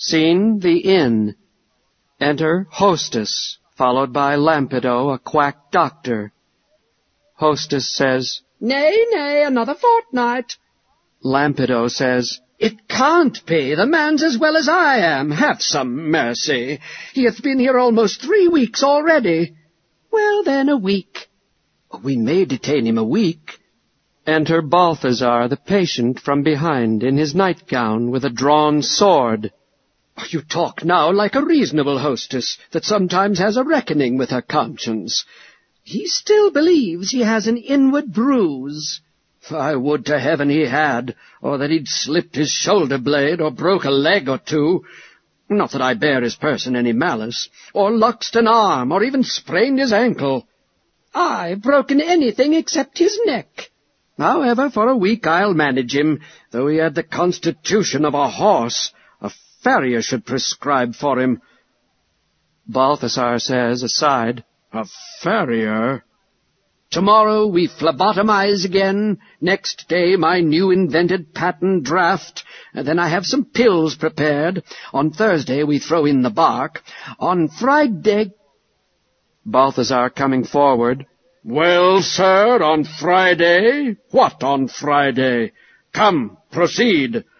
Scene: the inn. Enter Hostess, followed by Lampedo, a quack doctor. Hostess says, Nay, nay, another fortnight. Lampedo says, It can't be. The man's as well as I am. Have some mercy. He hath been here almost 3 weeks already. Well, then, a week. We may detain him a week. Enter Balthazar, the patient, from behind, in his nightgown, with a drawn sword. You talk now like a reasonable hostess that sometimes has a reckoning with her conscience. He still believes he has an inward bruise. I would to heaven he had, or that he'd slipped his shoulder-blade, or broke a leg or two. Not that I bear his person any malice, or luxed an arm, or even sprained his ankle. I've broken anything except his neck. However, for a week I'll manage him, though he had the constitution of a horse. A farrier should prescribe for him. Balthazar says, aside, A farrier? Tomorrow we phlebotomize again. Next day my new-invented patent draft. And then I have some pills prepared. On Thursday we throw in the bark. On Friday... Balthazar coming forward. Well, sir, on Friday? What on Friday? Come, proceed.